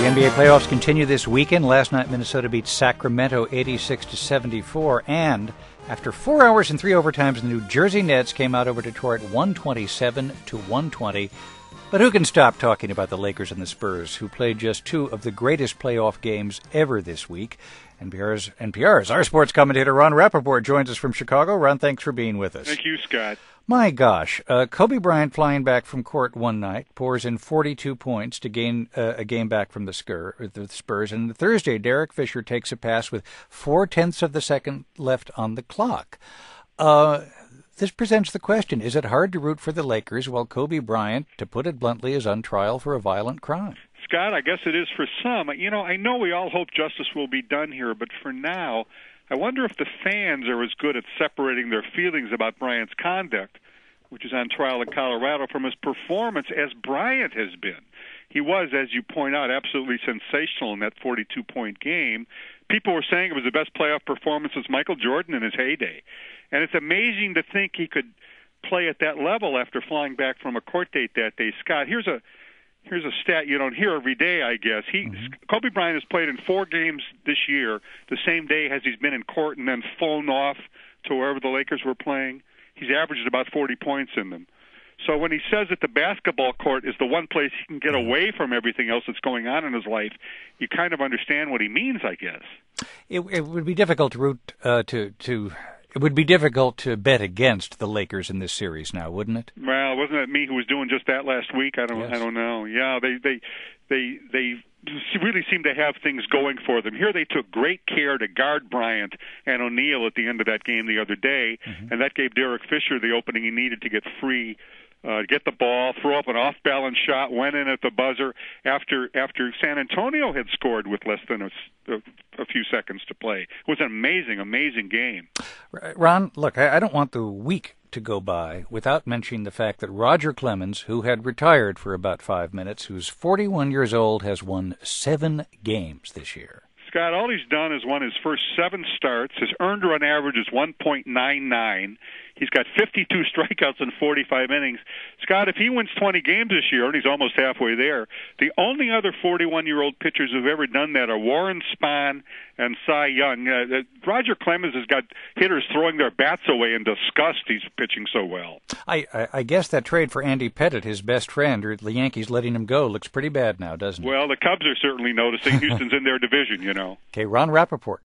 NBA playoffs continue this weekend. Last night, Minnesota beat Sacramento 86-74, and after 4 hours and 3 overtimes, the New Jersey Nets came out over Detroit 127-120. But who can stop talking about the Lakers and the Spurs, who played just two of the greatest playoff games ever this week? NPR's our sports commentator, Ron Rappaport, joins us from Chicago. Ron, thanks for being with us. Thank you, Scott. My gosh, Kobe Bryant flying back from court one night pours in 42 points to gain a game back from the Spurs. And Thursday, Derek Fisher takes a pass with 0.4 of the second left on the clock. This presents the question, is it hard to root for the Lakers while Kobe Bryant, to put it bluntly, is on trial for a violent crime? Scott, I guess it is for some. You know, I know we all hope justice will be done here, but for now, I wonder if the fans are as good at separating their feelings about Bryant's conduct, which is on trial in Colorado, from his performance as Bryant has been. He was, as you point out, absolutely sensational in that 42-point game. People were saying it was the best playoff performance since Michael Jordan in his heyday. And it's amazing to think he could play at that level after flying back from a court date that day. Scott, here's a stat you don't hear every day, I guess. Kobe Bryant has played in 4 games this year, the same day as he's been in court and then flown off to wherever the Lakers were playing. He's averaged about 40 points in them. So when he says that the basketball court is the one place he can get away from everything else that's going on in his life, you kind of understand what he means, I guess. It would be difficult to root It would be difficult to bet against the Lakers in this series now, wouldn't it? Well, wasn't it me who was doing just that last week? I don't know. Yeah, they really seem to have things going for them. Here they took great care to guard Bryant and O'Neal at the end of that game the other day, and that gave Derek Fisher the opening he needed to get free, get the ball, throw up an off-balance shot, went in at the buzzer after San Antonio had scored with less than a few seconds to play. It was an amazing game. Ron, look, I don't want the week to go by without mentioning the fact that Roger Clemens, who had retired for about 5 minutes, who's 41 years old, has won 7 games this year. Scott, all he's done is won his first 7 starts. His earned run average is 1.99. He's got 52 strikeouts in 45 innings. Scott, if he wins 20 games this year, and he's almost halfway there, the only other 41-year-old pitchers who've ever done that are Warren Spahn and Cy Young. Roger Clemens has got hitters throwing their bats away in disgust. He's pitching so well. I guess that trade for Andy Pettitte, his best friend, or the Yankees letting him go, looks pretty bad now, doesn't it? Well, the Cubs are certainly noticing. Houston's in their division, you know. Okay, Ron Rappaport.